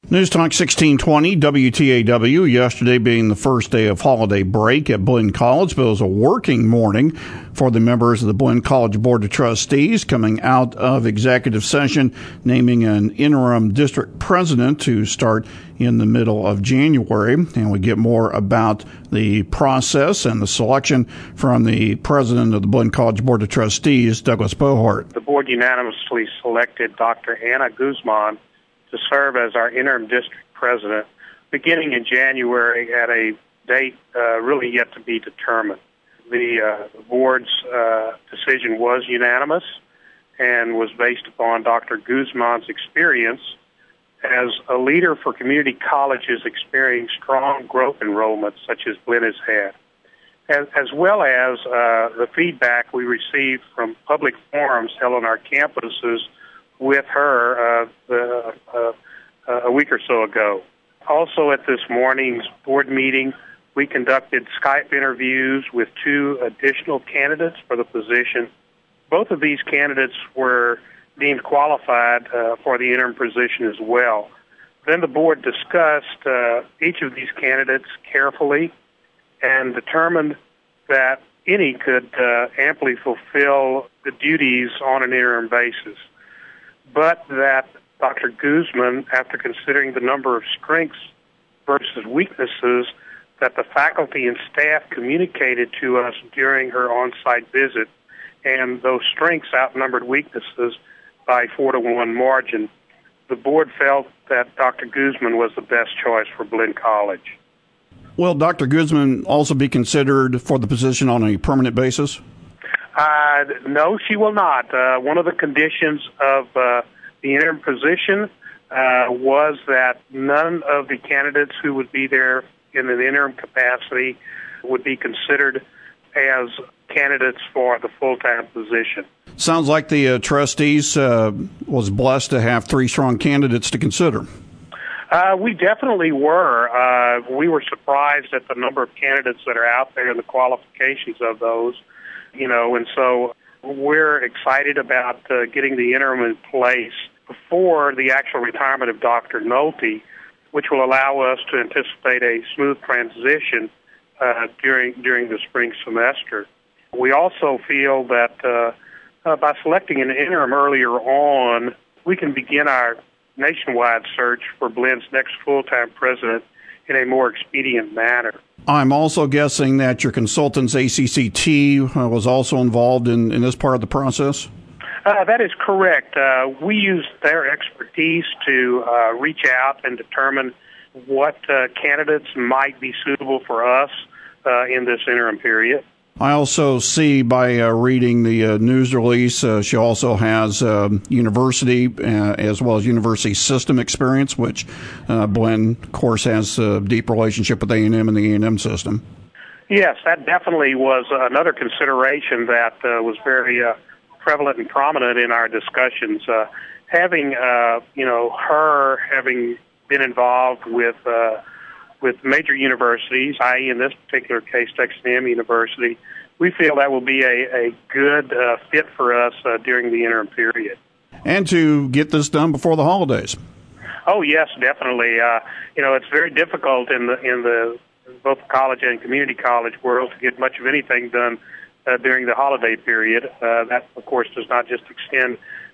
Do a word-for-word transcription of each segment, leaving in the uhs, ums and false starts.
News Talk sixteen twenty W T A W, yesterday being the first day of holiday break at Blinn College, but it was a working morning for the members of the Blinn College Board of Trustees coming out of executive session, naming an interim district president to start in the middle of January. And we get more about the process and the selection from the president of the Blinn College Board of Trustees, Douglas Bohart. The board unanimously selected Doctor Anna Guzman to serve as our interim district president, beginning in January at a date uh, really yet to be determined. The uh, board's uh, decision was unanimous and was based upon Doctor Guzman's experience as a leader for community colleges experiencing strong growth enrollment, such as Blinn has had, as, as well as uh, the feedback we received from public forums held on our campuses with her uh, the, uh, uh, a week or so ago. Also at this morning's board meeting, we conducted Skype interviews with two additional candidates for the position. Both of these candidates were deemed qualified uh, for the interim position as well. Then the board discussed uh, each of these candidates carefully and determined that any could uh, amply fulfill the duties on an interim basis, but that Doctor Guzman, after considering the number of strengths versus weaknesses that the faculty and staff communicated to us during her on-site visit, and those strengths outnumbered weaknesses by four to one margin, the board felt that Doctor Guzman was the best choice for Blinn College. Will Doctor Guzman also be considered for the position on a permanent basis? Uh, no, she will not. Uh, one of the conditions of uh, the interim position uh, was that none of the candidates who would be there in an interim capacity would be considered as candidates for the full-time position. Sounds like the uh, trustees uh, was blessed to have three strong candidates to consider. Uh, we definitely were. Uh, we were surprised at the number of candidates that are out there and the qualifications of those. You know, and so we're excited about uh, getting the interim in place before the actual retirement of Doctor Nolte, which will allow us to anticipate a smooth transition uh, during during the spring semester. We also feel that uh, uh, by selecting an interim earlier on, we can begin our nationwide search for Blinn's next full-time president in a more expedient manner. I'm also guessing that your consultants, A C C T, uh, was also involved in, in this part of the process? Uh, that is correct. Uh, we used their expertise to uh, reach out and determine what uh, candidates might be suitable for us uh, in this interim period. I also see by uh, reading the uh, news release, uh, she also has uh, university uh, as well as university system experience, which uh, Blinn, of course, has a deep relationship with A and M and the A and M system. Yes, that definitely was another consideration that uh, was very uh, prevalent and prominent in our discussions. Uh, having, uh, you know, her having been involved with uh, with major universities, that is in this particular case, Texas A and M University, we feel that will be a, a good uh, fit for us uh, during the interim period. And to get this done before the holidays. Oh, yes, definitely. Uh, you know, it's very difficult in the in the both college and community college world to get much of anything done uh, during the holiday period. Uh, that, of course, does not just extend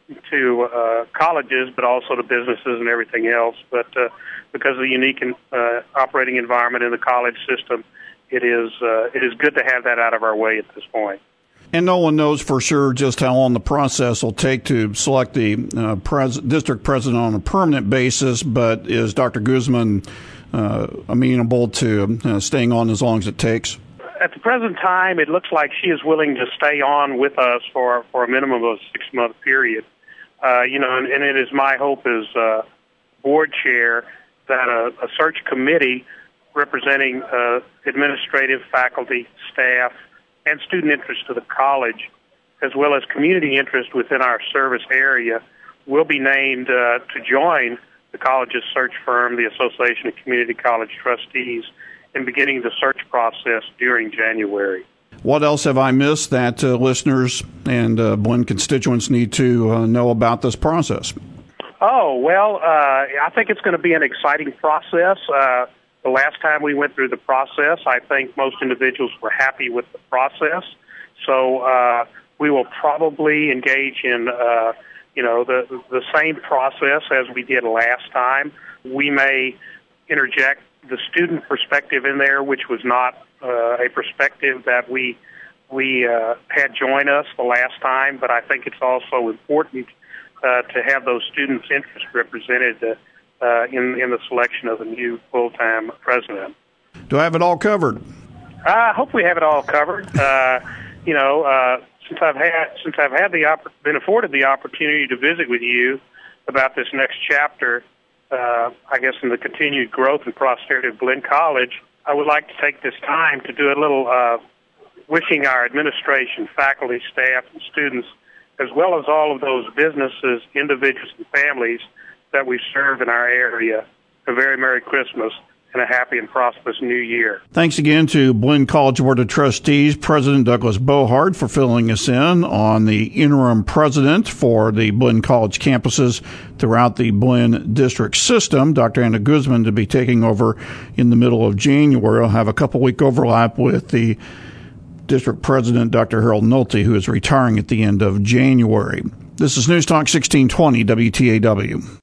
to uh, colleges, but also to businesses and everything else. But uh, because of the unique uh, operating environment in the college system, it is uh, it is good to have that out of our way at this point. And no one knows for sure just how long the process will take to select the uh, pres- district president on a permanent basis, but is Doctor Guzman uh, amenable to uh, staying on as long as it takes? At the present time, it looks like she is willing to stay on with us for, for a minimum of a six-month period. Uh, you know, and, and it is my hope as uh, board chair that a, a search committee representing uh, administrative, faculty, staff, and student interest to the college, as well as community interest within our service area, will be named uh, to join the college's search firm, the Association of Community College Trustees, in beginning the search process during January. What else have I missed that uh, listeners and uh, Blinn constituents need to uh, know about this process? Oh, well, uh, I think it's going to be an exciting process. Uh, the last time we went through the process, I think most individuals were happy with the process. So uh, we will probably engage in, uh, you know, the the same process as we did last time. We may interject the student perspective in there, which was not uh, a perspective that we we uh, had join us the last time. But I think it's also important uh, to have those students' interests represented uh, uh, in in the selection of a new full-time president. Do I have it all covered? I hope we have it all covered. Uh, you know, uh, since I've had since I've had the oppor- been afforded the opportunity to visit with you about this next chapter, uh, I guess in the continued growth and prosperity of Blinn College, I would like to take this time to do a little uh, wishing our administration, faculty, staff, and students, as well as all of those businesses, individuals, and families that we serve in our area, a very Merry Christmas and a happy and prosperous New Year. Thanks again to Blinn College Board of Trustees President Douglas Bohart for filling us in on the interim president for the Blinn College campuses throughout the Blinn district system. Doctor Anna Guzman to be taking over in the middle of January. I'll have a couple-week overlap with the district president, Doctor Harold Nolte, who is retiring at the end of January. This is News Talk sixteen twenty W T A W.